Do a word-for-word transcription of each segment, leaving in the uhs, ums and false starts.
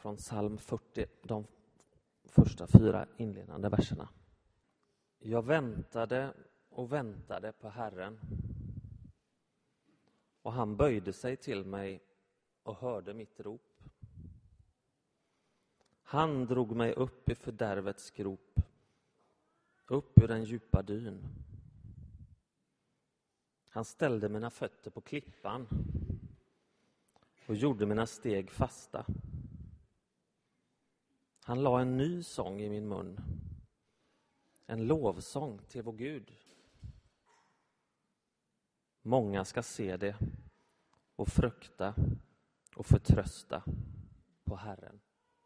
från psalm fyrtio, de första fyra inledande verserna. Jag väntade och väntade på Herren, och han böjde sig till mig och hörde mitt rop. Han drog mig upp i fördärvets grop, upp ur den djupa dyn. Han ställde mina fötter på klippan och gjorde mina steg fasta. Han la en ny sång i min mun, en lovsång till vår Gud. Många ska se det och frukta och förtrösta på Herren.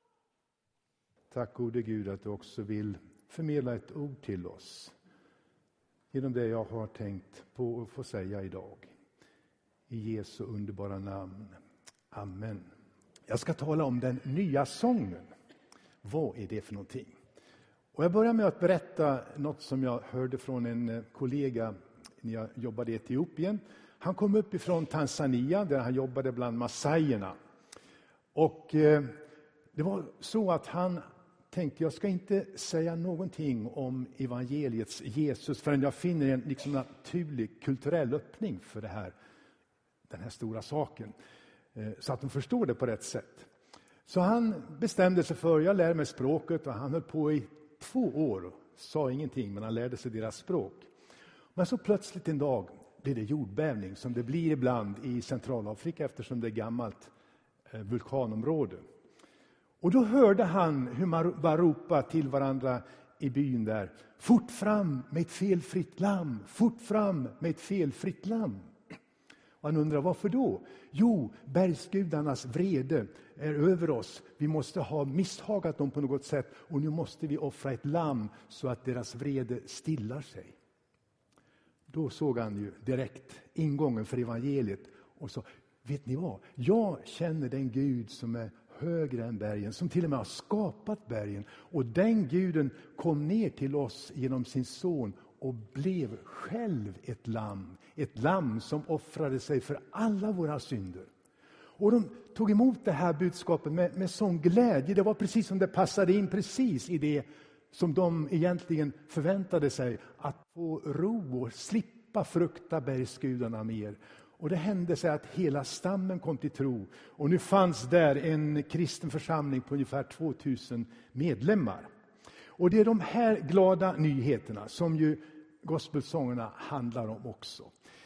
Tack gode Gud att du också vill förmedla ett ord till oss genom det jag har tänkt på att få säga idag. I Jesu underbara namn. Amen. Jag ska tala om den nya sången. Vad är det för någonting? Och jag börjar med att berätta något som jag hörde från en kollega när jag jobbade i Etiopien. Han kom upp ifrån Tanzania där han jobbade bland massajerna. Och eh, det var så att han tänkte, jag ska inte säga någonting om evangeliets Jesus förrän jag finner en liksom naturlig kulturell öppning för det här, den här stora saken. Eh, så att de förstår det på rätt sätt. Så han bestämde sig för, jag lär mig språket, och han höll på i två år. Sa ingenting, men han lärde sig deras språk. Men så plötsligt en dag blev det jordbävning, som det blir ibland i Centralafrika eftersom det är gammalt eh, vulkanområde. Och då hörde han hur man bara ropade till varandra i byn där. Fort fram med ett felfritt lamm, fort fram med ett felfritt lamm. Och han undrar, varför då? Jo, bergsgudarnas vrede är över oss. Vi måste ha misshagat dem på något sätt. Och nu måste vi offra ett lamm så att deras vrede stillar sig. Då såg han ju direkt ingången för evangeliet. Och så, vet ni vad? Jag känner den Gud som är högre än bergen. Som till och med har skapat bergen. Och den Guden kom ner till oss genom sin son. Och blev själv ett lamm. Ett lamm som offrade sig för alla våra synder. Och de tog emot det här budskapet med, med sån glädje. Det var precis som det passade in precis i det som de egentligen förväntade sig. Att få ro och slippa frukta bergsgudarna mer. Och det hände sig att hela stammen kom till tro. Och nu fanns där en kristen församling på ungefär tvåtusen medlemmar. Och det är de här glada nyheterna som ju gospelsångerna handlar om också.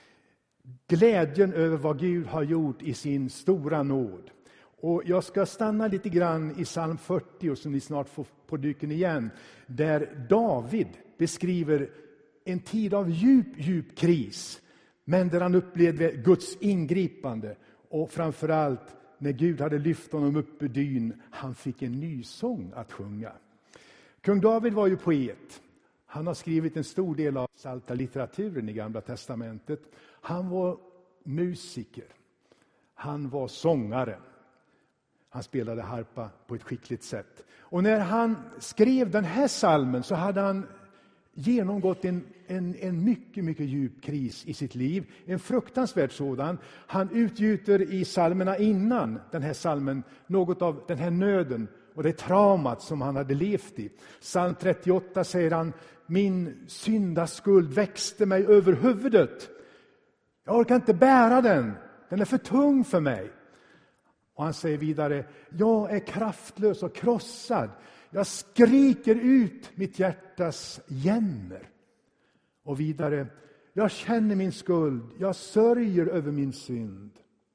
Glädjen över vad Gud har gjort i sin stora nåd. Och jag ska stanna lite grann i psalm fyrtio som ni snart får på dyken igen. Där David beskriver en tid av djup, djup kris. Men där han upplevde Guds ingripande. Och framförallt när Gud hade lyft honom upp ur dyn. Han fick en ny sång att sjunga. Kung David var ju poet. Han har skrivit en stor del av psaltarlitteraturen i Gamla testamentet. Han var musiker. Han var sångare. Han spelade harpa på ett skickligt sätt. Och när han skrev den här psalmen så hade han genomgått en, en, en mycket, mycket djup kris i sitt liv. En fruktansvärd sådan. Han utgjuter i psalmerna innan den här psalmen något av den här nöden och det traumat som han hade levt i. Psalm trettioåtta säger han, min syndaskuld växte mig över huvudet. Jag orkar inte bära den. Den är för tung för mig. Och han säger vidare, jag är kraftlös och krossad. Jag skriker ut mitt hjärtas jämmer. Och vidare, jag känner min skuld. Jag sörjer över min synd.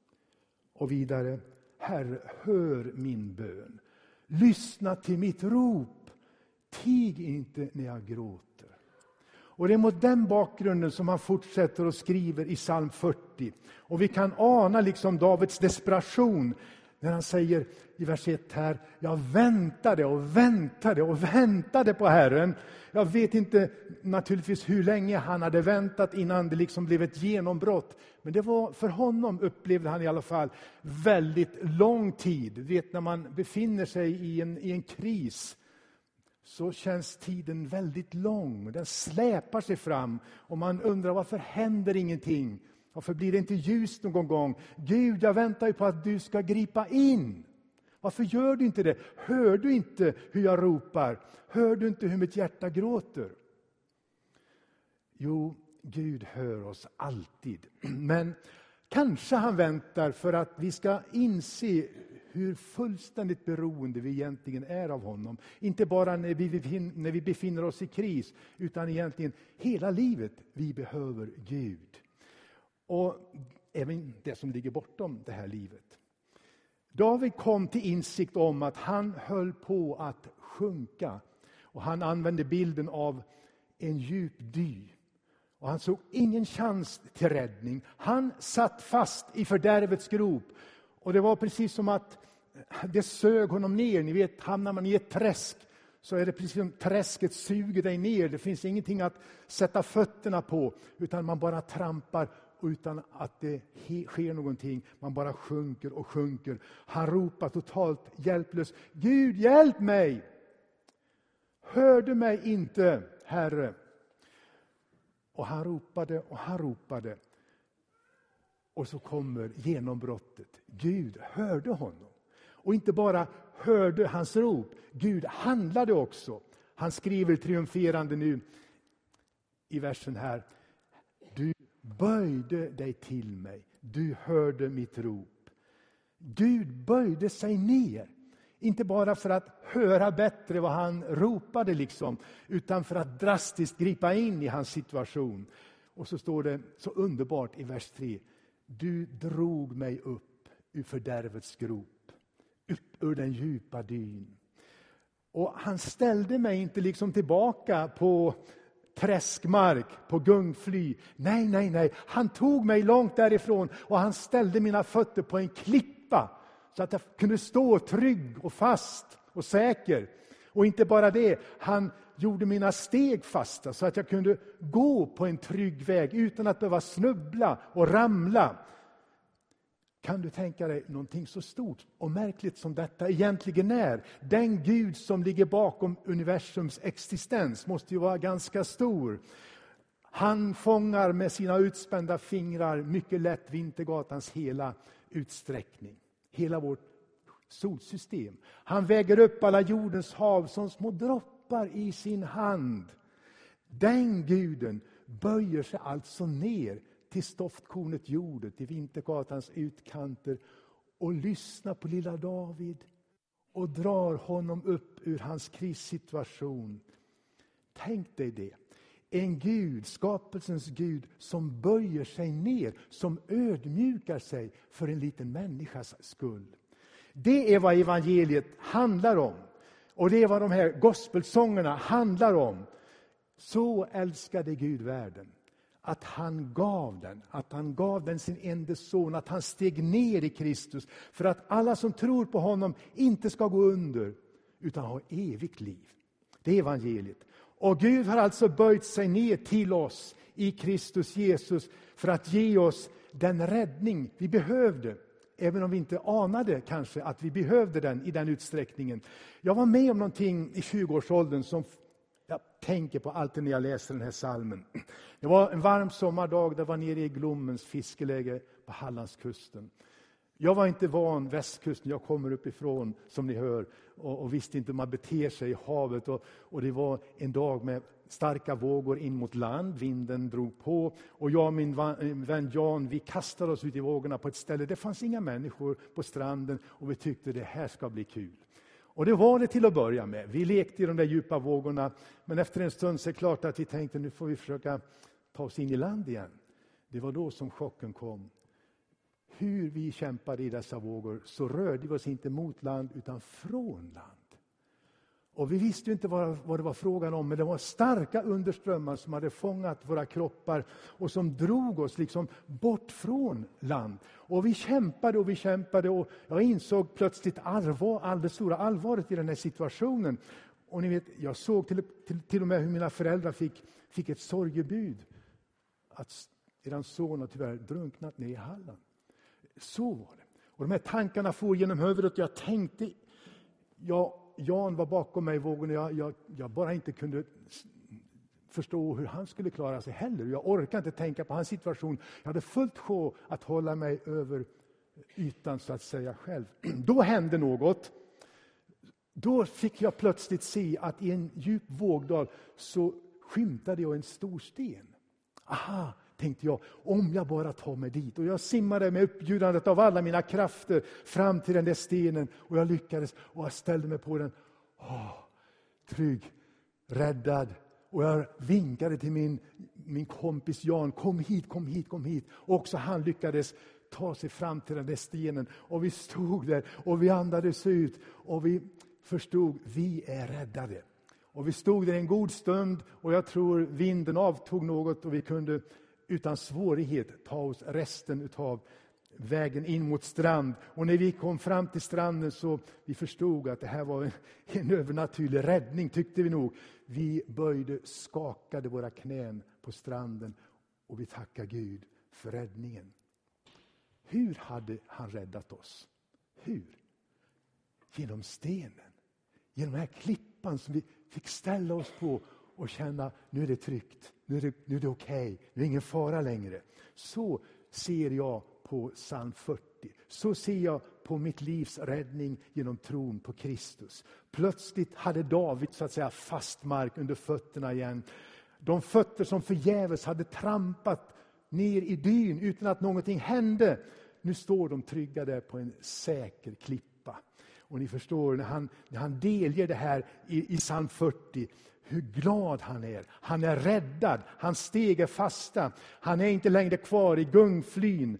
Och vidare, Herre, hör min bön. Lyssna till mitt rop. Tig inte när jag gråter. Och det är mot den bakgrunden som han fortsätter och skriver i psalm fyrtio. Och vi kan ana liksom Davids desperation när han säger i vers ett här, jag väntade och väntade och väntade på Herren. Jag vet inte naturligtvis hur länge han hade väntat innan det liksom blev ett genombrott. Men det var för honom, upplevde han i alla fall, väldigt lång tid. Du vet, när man befinner sig i en, i en kris så känns tiden väldigt lång. Den släpar sig fram och man undrar varför händer ingenting? Varför blir det inte ljust någon gång? Gud, jag väntar ju på att du ska gripa in. Varför gör du inte det? Hör du inte hur jag ropar? Hör du inte hur mitt hjärta gråter? Jo, Gud hör oss alltid. Men kanske han väntar för att vi ska inse hur fullständigt beroende vi egentligen är av honom. Inte bara när vi, befinner, när vi befinner oss i kris, utan egentligen hela livet. Vi behöver Gud. Och även det som ligger bortom det här livet. David kom till insikt om att han höll på att sjunka. Och han använde bilden av en djup dy. Och han såg ingen chans till räddning. Han satt fast i fördärvets grop. Och det var precis som att det sög honom ner. Ni vet, hamnar man i ett träsk så är det precis som träsket suger dig ner. Det finns ingenting att sätta fötterna på, utan man bara trampar utan att det sker någonting. Man bara sjunker och sjunker. Han ropar totalt hjälplös: Gud, hjälp mig! Hör du mig inte, Herre? Och han ropade och han ropade. Och så kommer genombrottet. Gud hörde honom. Och inte bara hörde hans rop. Gud handlade också. Han skriver triumferande nu i versen här: Du böjde dig till mig. Du hörde mitt rop. Gud böjde sig ner. Inte bara för att höra bättre vad han ropade liksom, utan för att drastiskt gripa in i hans situation. Och så står det så underbart i vers tre: Du drog mig upp ur fördärvets grop, upp ur den djupa dyn. Och han ställde mig inte liksom tillbaka på träskmark, på gungfly. Nej, nej, nej. Han tog mig långt därifrån och han ställde mina fötter på en klippa. Så att jag kunde stå trygg och fast och säker. Och inte bara det, han gjorde mina steg fasta så att jag kunde gå på en trygg väg utan att behöva snubbla och ramla. Kan du tänka dig någonting så stort och märkligt som detta egentligen är? Den Gud som ligger bakom universums existens måste ju vara ganska stor. Han fångar med sina utspända fingrar mycket lätt Vintergatans hela utsträckning. Hela vårt solsystem. Han väger upp alla jordens hav som små droppar i sin hand. Den Guden böjer sig alltså ner till stoftkornet jordet i Vintergatans utkanter och lyssnar på lilla David och drar honom upp ur hans krissituation. Tänk dig det. En Gud, skapelsens Gud, som böjer sig ner, som ödmjukar sig för en liten människas skull. Det är vad evangeliet handlar om. Och det är vad de här gospelsångerna handlar om. Så älskade Gud världen. Att han gav den, att han gav den sin enda son, att han steg ner i Kristus. För att alla som tror på honom inte ska gå under, utan ha evigt liv. Det är evangeliet. Och Gud har alltså böjt sig ner till oss i Kristus Jesus för att ge oss den räddning vi behövde. Även om vi inte anade kanske att vi behövde den i den utsträckningen. Jag var med om någonting i tjugoårsåldern som jag tänker på alltid när jag läser den här salmen. Det var en varm sommardag, det var nere i Glommens fiskeläge på Hallandskusten. Jag var inte van västkusten, jag kommer uppifrån som ni hör och, och visste inte hur man beter sig i havet. Och, och det var en dag med starka vågor in mot land, vinden drog på. Och jag och min vän Jan, vi kastade oss ut i vågorna på ett ställe. Det fanns inga människor på stranden och vi tyckte det här ska bli kul. Och det var det till att börja med. Vi lekte i de där djupa vågorna. Men efter en stund så är det klart att vi tänkte nu får vi försöka ta oss in i land igen. Det var då som chocken kom. Hur vi kämpade i dessa vågor så rörde vi oss inte mot land utan från land. Och vi visste ju inte vad, vad det var frågan om, men det var starka underströmmar som hade fångat våra kroppar och som drog oss liksom bort från land. Och vi kämpade och vi kämpade och jag insåg plötsligt allvar, alldeles stora allvaret i den här situationen. Och ni vet, jag såg till, till, till och med hur mina föräldrar fick, fick ett sorgebud. Att eran son har tyvärr drunknat ner i Halland. Så var det. Och de här tankarna for genom huvudet och jag tänkte, ja, Jan var bakom mig i vågen och jag, jag, jag bara inte kunde förstå hur han skulle klara sig heller. Jag orkade inte tänka på hans situation. Jag hade fullt sjå att hålla mig över ytan så att säga själv. Då hände något. Då fick jag plötsligt se att i en djup vågdal så skymtade jag en stor sten. Aha, tänkte jag, om jag bara tar mig dit. Och jag simmade med uppbjudandet av alla mina krafter fram till den där stenen. Och jag lyckades och jag ställde mig på den. Åh, trygg, räddad. Och jag vinkade till min, min kompis Jan. Kom hit, kom hit, kom hit. Och också han lyckades ta sig fram till den där stenen. Och vi stod där och vi andades ut. Och vi förstod, vi är räddade. Och vi stod där en god stund och jag tror vinden avtog något och vi kunde utan svårighet ta oss resten av vägen in mot strand. Och när vi kom fram till stranden så vi förstod att det här var en, en övernaturlig räddning, tyckte vi nog. Vi böjde, skakade våra knän på stranden och vi tackade Gud för räddningen. Hur hade han räddat oss? Hur? Genom stenen. Genom den här klippan som vi fick ställa oss på och känna, nu är det tryggt, nu är det, nu är det okej, nu är ingen fara längre. Så ser jag på psalm fyrtio. Så ser jag på mitt livs räddning genom tron på Kristus. Plötsligt hade David så att säga fast mark under fötterna igen. De fötter som förgäves hade trampat ner i dyn utan att någonting hände. Nu står de trygga där på en säker klippa. Och ni förstår, när han, när han delger det här i, i psalm fyrtio, hur glad han är. Han är räddad, hans steg är fasta. Han är inte längre kvar i gungflyn.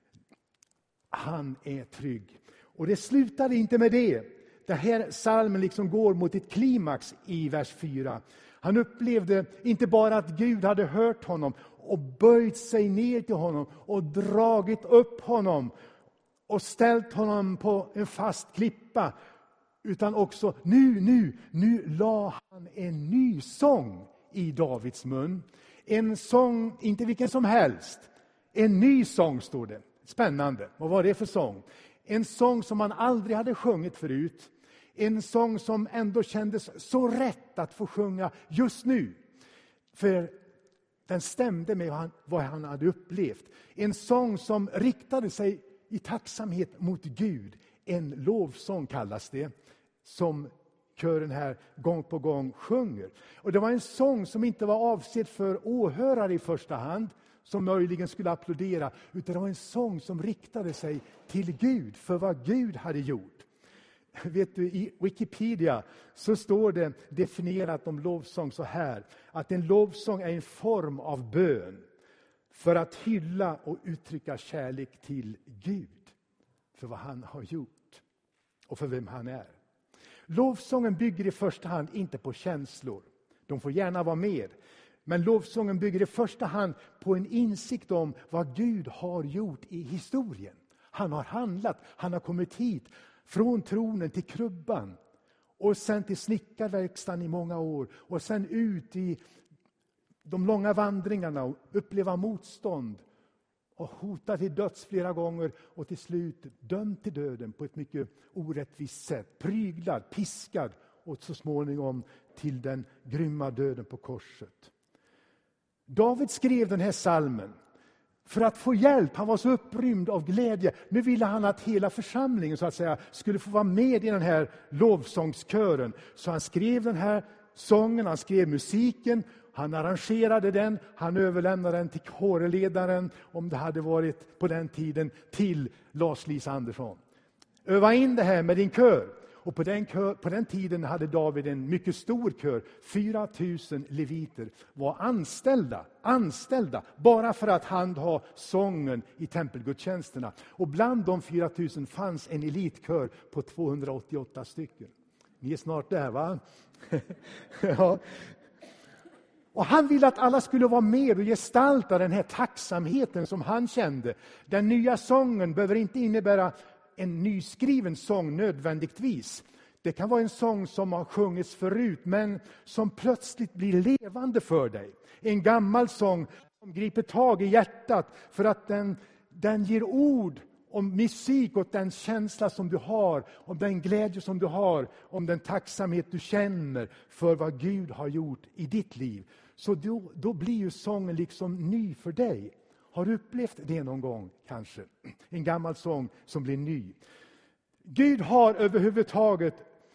Han är trygg. Och det slutade inte med det. Den här psalmen liksom går mot ett klimax i vers fyra. Han upplevde inte bara att Gud hade hört honom och böjt sig ner till honom och dragit upp honom och ställt honom på en fast klippa, utan också nu, nu, nu la han en ny sång i Davids mun. En sång, inte vilken som helst. En ny sång står det. Spännande. Vad var det för sång? En sång som man aldrig hade sjungit förut. En sång som ändå kändes så rätt att få sjunga just nu. För den stämde med vad han, vad han hade upplevt. En sång som riktade sig i tacksamhet mot Gud. En lovsång kallas det. Som kören här gång på gång sjunger. Och det var en sång som inte var avsedd för åhörare i första hand. Som möjligen skulle applådera. Utan det var en sång som riktade sig till Gud. För vad Gud hade gjort. Vet du, i Wikipedia så står det definierat om lovsång så här. Att en lovsång är en form av bön. För att hylla och uttrycka kärlek till Gud. För vad han har gjort. Och för vem han är. Lovsången bygger i första hand inte på känslor. De får gärna vara med. Men lovsången bygger i första hand på en insikt om vad Gud har gjort i historien. Han har handlat, han har kommit hit från tronen till krubban. Och sen till snickarverkstan i många år. Och sen ut i de långa vandringarna och uppleva motstånd. Och hotad till döds flera gånger och till slut dömd till döden på ett mycket orättvist sätt. Pryglad, piskad och så småningom till den grymma döden på korset. David skrev den här psalmen för att få hjälp. Han var så upprymd av glädje. Nu ville han att hela församlingen så att säga skulle få vara med i den här lovsångskören. Så han skrev den här sången, han skrev musiken. Han arrangerade den, han överlämnade den till kårledaren, om det hade varit på den tiden, till Lars-Lisa Andersson. Öva in det här med din kör. Och på den, kör, på den tiden hade David en mycket stor kör. fyra tusen leviter var anställda, anställda bara för att handha sången i tempelgudstjänsterna. Och bland de fyra tusen fanns en elitkör på tvåhundraåttioåtta stycken. Ni är snart där, va? Ja. Och han ville att alla skulle vara med och gestalta den här tacksamheten som han kände. Den nya sången behöver inte innebära en nyskriven sång nödvändigtvis. Det kan vara en sång som har sjungits förut men som plötsligt blir levande för dig. En gammal sång som griper tag i hjärtat för att den, den ger ord om musik och den känsla som du har, om den glädje som du har, om den tacksamhet du känner för vad Gud har gjort i ditt liv. Så då, då blir ju sången liksom ny för dig. Har du upplevt det någon gång kanske? En gammal sång som blir ny. Gud har överhuvudtaget,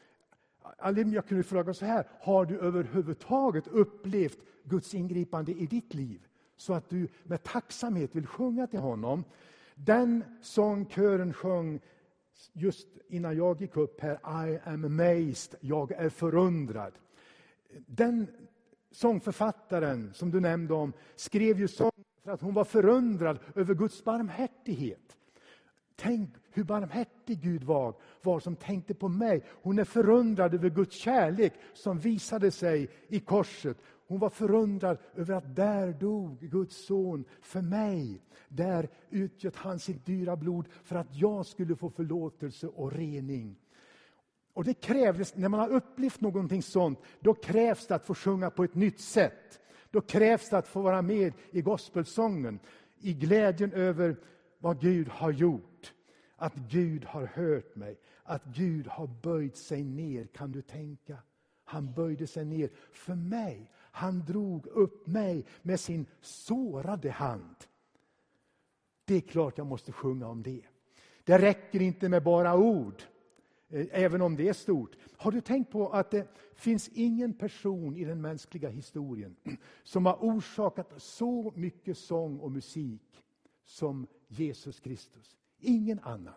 jag kunde fråga så här, har du överhuvudtaget upplevt Guds ingripande i ditt liv? Så att du med tacksamhet vill sjunga till honom. Den sångkören sjöng just innan jag gick upp här, I am amazed, jag är förundrad. Den sångförfattaren som du nämnde om skrev ju sång för att hon var förundrad över Guds barmhärtighet. Tänk hur barmhärtig Gud var, var som tänkte på mig. Hon är förundrad över Guds kärlek som visade sig i korset. Hon var förundrad över att där dog Guds son för mig. Där utgöt han sitt dyra blod för att jag skulle få förlåtelse och rening. Och det krävdes, när man har upplevt någonting sånt, då krävs det att få sjunga på ett nytt sätt. Då krävs det att få vara med i gospelsången. I glädjen över vad Gud har gjort. Att Gud har hört mig. Att Gud har böjt sig ner, kan du tänka. Han böjde sig ner för mig. Han drog upp mig med sin sårade hand. Det är klart jag måste sjunga om det. Det räcker inte med bara ord. Även om det är stort. Har du tänkt på att det finns ingen person i den mänskliga historien som har orsakat så mycket sång och musik som Jesus Kristus? Ingen annan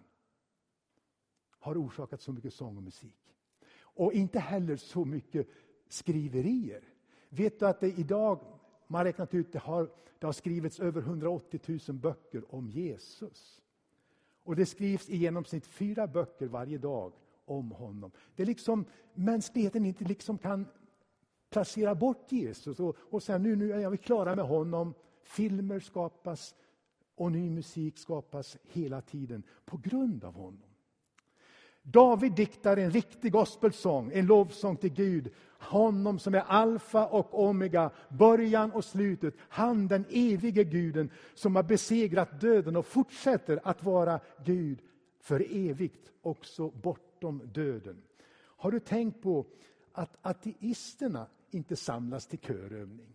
har orsakat så mycket sång och musik. Och inte heller så mycket skriverier. Vet du att det idag, man har räknat ut, det har, det har skrivits över hundraåttio tusen böcker om Jesus. Och det skrivs i genomsnitt fyra böcker varje dag om honom. Det är liksom, mänskligheten inte liksom kan placera bort Jesus. Och, och sen nu, nu är jag klara med honom. Filmer skapas och ny musik skapas hela tiden på grund av honom. David diktar en riktig gospelsång, en lovsång till Gud. Honom som är alfa och omega, början och slutet. Han, den evige guden som har besegrat döden och fortsätter att vara Gud för evigt, också bortom döden. Har du tänkt på att ateisterna inte samlas till körövning?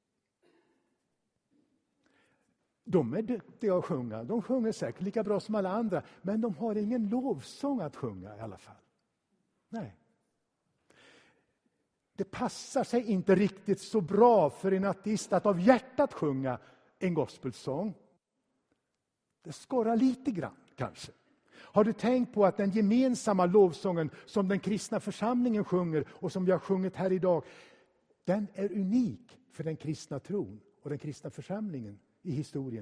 De är duktiga att sjunga. De sjunger säkert lika bra som alla andra. Men de har ingen lovsång att sjunga i alla fall. Nej. Det passar sig inte riktigt så bra för en ateist att av hjärtat sjunga en gospelsång. Det skorrar lite grann kanske. Har du tänkt på att den gemensamma lovsången som den kristna församlingen sjunger och som vi har sjungit här idag, den är unik för den kristna tron och den kristna församlingen i historien.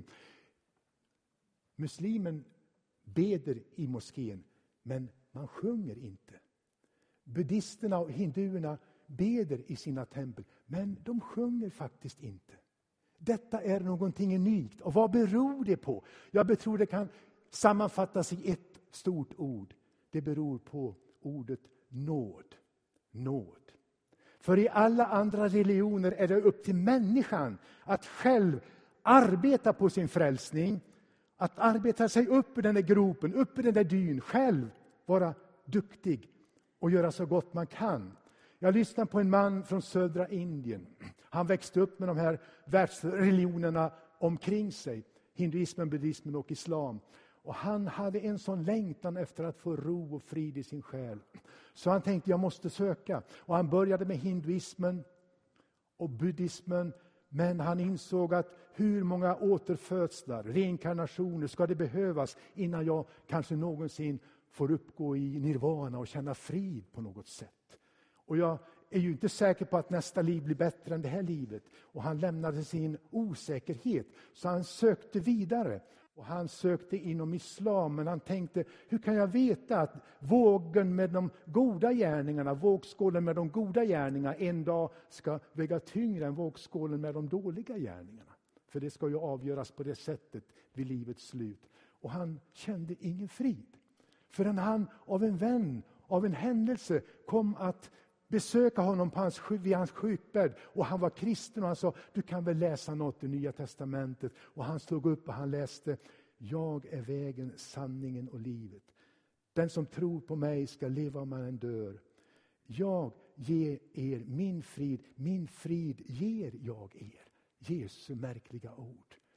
Muslimen beder i moskén, men man sjunger inte. Buddhisterna och hinduerna beder i sina tempel, men de sjunger faktiskt inte. Detta är någonting unikt. Och vad beror det på? Jag tror det kan sammanfattas i ett stort ord. Det beror på ordet nåd. Nåd. För i alla andra religioner är det upp till människan att själv arbeta på sin frälsning. Att arbeta sig upp i den där gropen, upp i den där dyn. Själv vara duktig och göra så gott man kan. Jag lyssnade på en man från södra Indien. Han växte upp med de här världsreligionerna omkring sig. Hinduismen, buddhismen och islam. Och han hade en sån längtan efter att få ro och frid i sin själ. Så han tänkte, jag måste söka. Och han började med hinduismen och buddhismen. Men han insåg att hur många återfödslar, reinkarnationer ska det behövas innan jag kanske någonsin får uppgå i nirvana och känna frid på något sätt. Och jag är ju inte säker på att nästa liv blir bättre än det här livet. Och han lämnade sin osäkerhet. Så han sökte vidare. Och han sökte inom islam. Men han tänkte, hur kan jag veta att vågen med de goda gärningarna, vågskålen med de goda gärningarna en dag ska väga tyngre än vågskålen med de dåliga gärningarna. För det ska ju avgöras på det sättet vid livets slut. Och han kände ingen frid. Förrän han av en vän, av en händelse kom att besöka honom på hans, vid hans sjukbädd. Och han var kristen och han sa, du kan väl läsa något i Nya testamentet. Och han stod upp och han läste, jag är vägen, sanningen och livet. Den som tror på mig ska leva om han dör. Jag ger er min frid, min frid ger jag er. Jesu märkliga ord.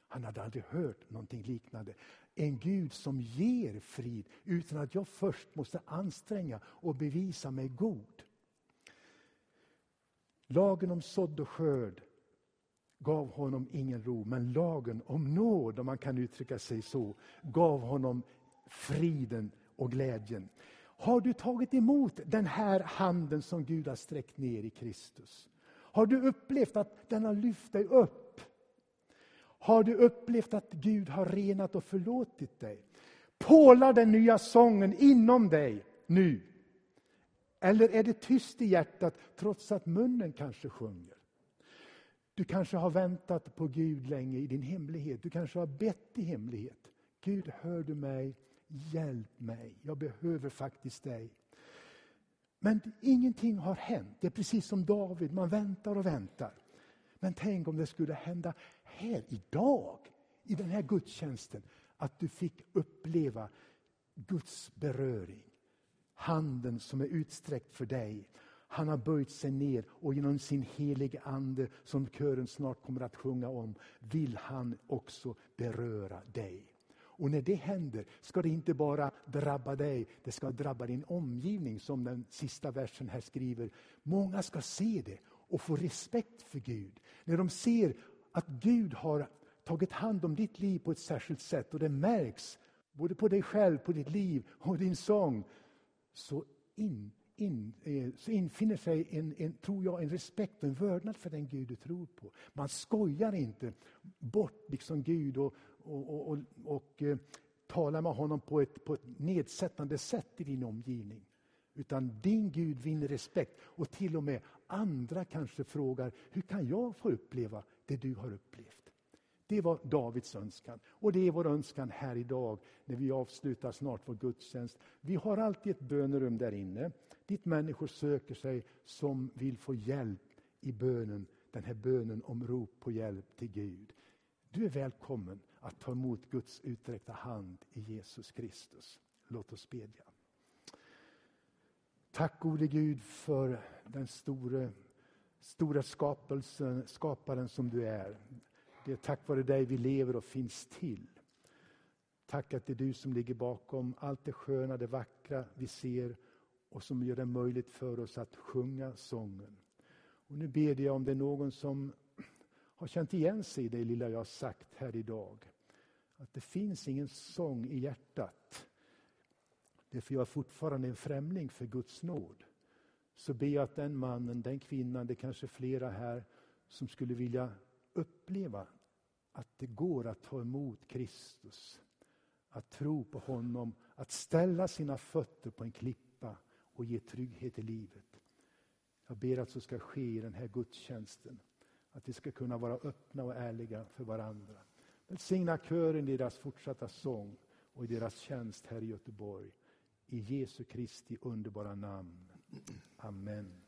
Han hade aldrig hört någonting liknande. En Gud som ger frid utan att jag först måste anstränga och bevisa mig god. Lagen om sådd och skörd gav honom ingen ro, men lagen om nåd, om man kan uttrycka sig så, gav honom friden och glädjen. Har du tagit emot den här handen som Gud har sträckt ner i Kristus? Har du upplevt att den har lyft dig upp? Har du upplevt att Gud har renat och förlåtit dig? Pålar den nya sången inom dig nu? Eller är det tyst i hjärtat trots att munnen kanske sjunger? Du kanske har väntat på Gud länge i din hemlighet. Du kanske har bett i hemlighet. Gud, hör du mig? Hjälp mig. Jag behöver faktiskt dig. Men ingenting har hänt. Det är precis som David. Man väntar och väntar. Men tänk om det skulle hända här idag. I den här gudstjänsten. Att du fick uppleva Guds beröring. Handen som är utsträckt för dig. Han har böjt sig ner och genom sin heliga ande som kören snart kommer att sjunga om vill han också beröra dig. Och när det händer ska det inte bara drabba dig, det ska drabba din omgivning som den sista versen här skriver. Många ska se det och få respekt för Gud. När de ser att Gud har tagit hand om ditt liv på ett särskilt sätt och det märks både på dig själv, på ditt liv och din sång, så in In, så infinner sig en, en, tror jag, en respekt och en vördnad för den Gud du tror på. Man skojar inte bort liksom Gud och, och, och, och, och eh, talar med honom på ett, på ett nedsättande sätt i din omgivning. Utan din Gud vinner respekt och till och med andra kanske frågar, hur kan jag få uppleva det du har upplevt? Det var Davids önskan. Och det är vår önskan här idag när vi avslutar snart vår gudstjänst. Vi har alltid ett bönerum där inne. Dit människor söker sig som vill få hjälp i bönen. Den här bönen om rop på hjälp till Gud. Du är välkommen att ta emot Guds utsträckta hand i Jesus Kristus. Låt oss bedja. Tack gode Gud för den stora, stora skapelsen, skaparen som du är. Det är tack vare dig vi lever och finns till. Tack att det är du som ligger bakom allt det sköna, det vackra vi ser och som gör det möjligt för oss att sjunga sången. Och nu ber jag om det är någon som har känt igen sig i det lilla jag har sagt här idag. Att det finns ingen sång i hjärtat. Därför jag är fortfarande en främling för Guds nåd. Så ber jag att den mannen, den kvinnan, det kanske flera här som skulle vilja uppleva att det går att ta emot Kristus. Att tro på honom, att ställa sina fötter på en klippa och ge trygghet i livet. Jag ber att så ska ske i den här gudstjänsten. Att vi ska kunna vara öppna och ärliga för varandra. Välsigna kören i deras fortsatta sång och i deras tjänst här i Göteborg. I Jesu Kristi underbara namn. Amen.